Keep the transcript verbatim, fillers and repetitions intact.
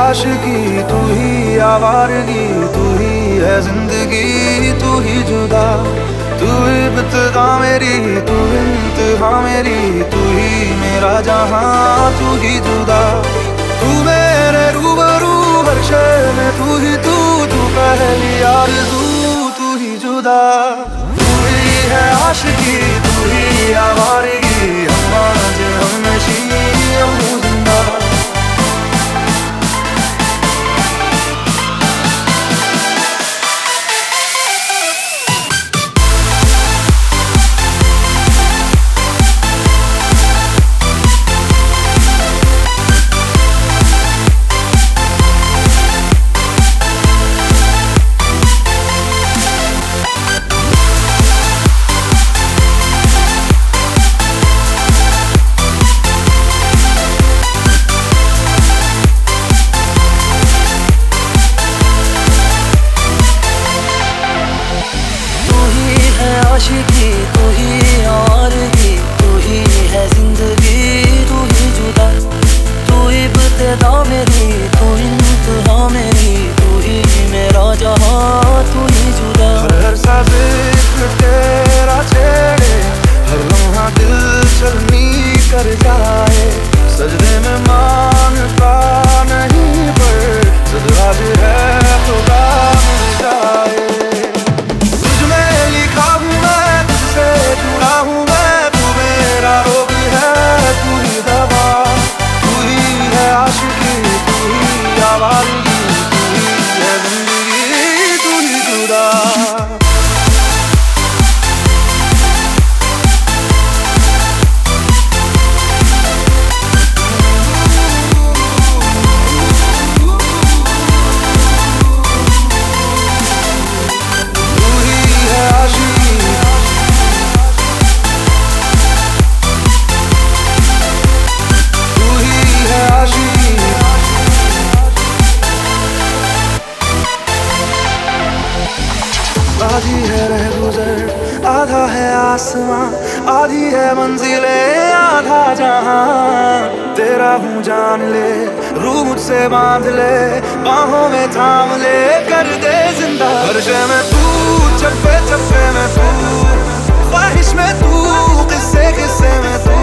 आशिकी, तू ही आवारगी, तू ही है जिंदगी, तू ही जुदा। तू इब्तिदा मेरी, तू इंतहा मेरी, तू ही मेरा जहां, तू ही जुदा। तू मेरे रूबरू हर शय में, तू ही तू, तू पहली आरज़ू, तू ही जुदा। तू ही है आशिकी, तू ही आवारगी, हम आज हमनशी हम जिंदा। आशिकी, तू ही आवारगी, तू ही है जिंदगी, तू ही जुदा। तू इब्तिदा मेरी, तू इंतहा मेरी, तू ही मेरा जहां, तू ही जुदा। हर साज़िश तेरा छेड़े, हर लम्हा दिल चलनी कर जाए। सजदे में मांगता नहीं पर सजदा भी है खुदा मिल जाए। जुड़ा हूँ मैं, तू मेरा रोग है, तू ही दवा। तू ही है आशिकी, तू ही आवारगी, तू ही है जिंदगी, तू ही जुदा। आधी है रह गुजर, आधा है आसमां, आधी है मंजिलें, आधा जहां। तेरा हूँ जान ले, रूह मुझसे बांध ले, बाहों में थाम ले, कर दे जिंदा। हर शय में तू, चप्पे चप्पे में तू, ख्वाहिश में तू, किस्से किस्से में तू।